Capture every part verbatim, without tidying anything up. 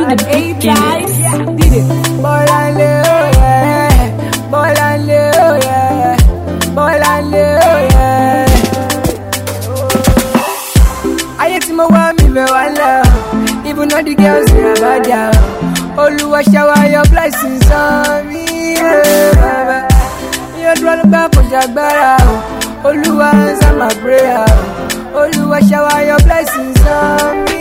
the beat guys. Did it. Ball and love, yeah. Ball and love, yeah. Ball and love, yeah. Aye tí mo wá mi fẹ́ wá lọ. Even though the girls say about ya. Oluwa shower your blessings on me. Yeah. You dwell back for Jagbara. Oluwa answer my prayer. Oluwa shower your blessings on me.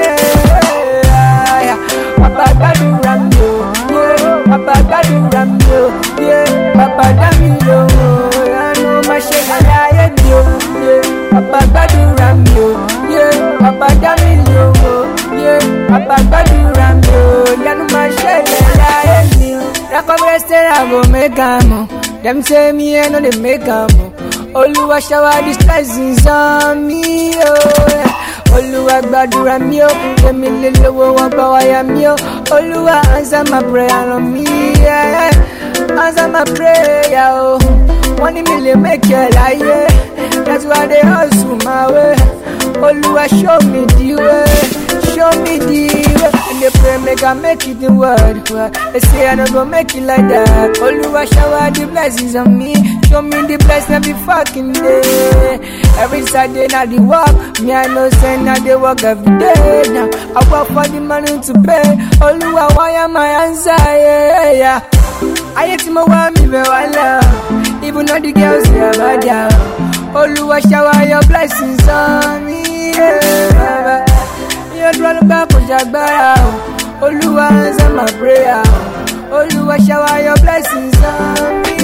Yeah. Papa gbàdúrà mi o. Yeah. Papa gbàdúrà mi o. Yeah. Papa dá mi lóhùn. Àánú má ṣe láyé mi o. Yeah. Papa gbàdúrà mi o. Yeah. Papa dá mi lóhùn. Yeah. Papa gbàdúrà mi o. Àánú má ṣe láyé mi o. Recover say I go make am o. Them say me I no dey make am o. Oluwa shower these blessings on me, oh yeah. Oluwa gbàdúrà mi o, kún mi lè lówó wọn bá wáyà mi o. Oluwa answer my prayer on me, yeah. Answer my prayer, oh. Wọ́n ní mi lè make it láyé, that's why they hustle my way. Oluwa show me the way, show me the way. And they pray make I make it in word, they say I don't go make it like that. Oluwa shower the blessings on me. Show me the blessing every fucking day. Every Saturday now the walk. Me I know say now they work every day. Now I work for the money to pay. Oluwa why am I answer? Yeah, yeah. Aye tí mo wá mi fẹ́ wá lọ. Even though the girls say about ya. Oluwa shower your blessings on me. Yeah. You dwell back for Jagbara. Oluwa answer my prayer. Oluwa shower your blessings on me.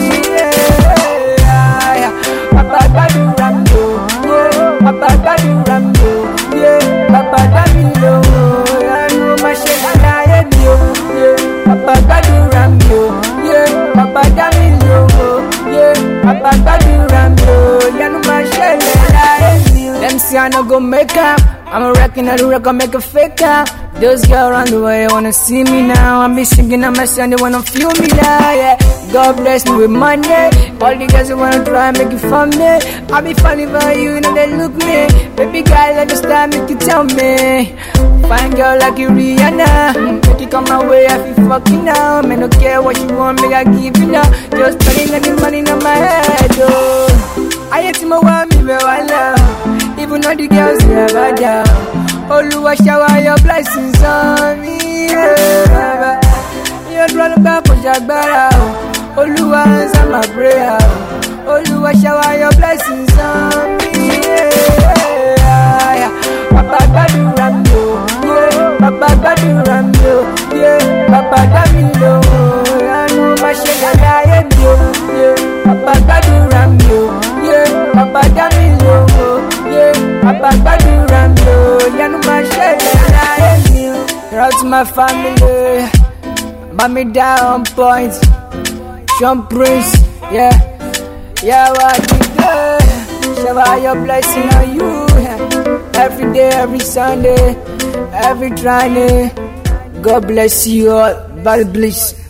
Yeah. Papa gbàdúrà mi o, yeah. Papa gbàdúrà mi o, yeah. Papa dá mi lóhùn, àánú má ṣe láyé mi o, yeah. Papa gbàdúrà mi o, yeah. Papa dá mi lóhùn, yeah. Papa gbàdúrà mi o, àánú má ṣe láyé mi o. Them say I no go make am, I'm a wrecking at the record, make a fake am. Those girls around the way wanna see me now. I be singing on my son, they wanna feel me now, yeah. God bless me with money. All the girls who wanna try and make it fun me. I be falling for you, you know they look me. Baby girl, let me start, make you tell me. Fine girl like you Rihanna, make you come my way, I feel fucking now. Man, don't care what you want, make I give you now. Just spending any money in my head, oh. Aye tí mo wá mi fẹ́ wá lọ. Even though the girls say about ya. Oluwa shower your blessings on me, yeah. You dwell back for Jagbara. Oluwa answer my prayer. Oluwa shower your blessings on me, yeah. Papa gbàdúrà mi o, yeah. Papa gbàdúrà mi o, yeah. Papa dá mi lóhùn, àánú má ṣe láyé mi o, yeah. Papa gbàdúrà mi o, yeah. Papa dá mi lóhùn, yeah. Papa gbàdúrà mi o, àánú má ṣe láyé mi o. Shout out to my family, mommy down on point. Sean Prince, yeah, yeah, what you do? Shower your blessing on you, yeah. Every day, every Sunday, every Friday. God bless you all, God bless.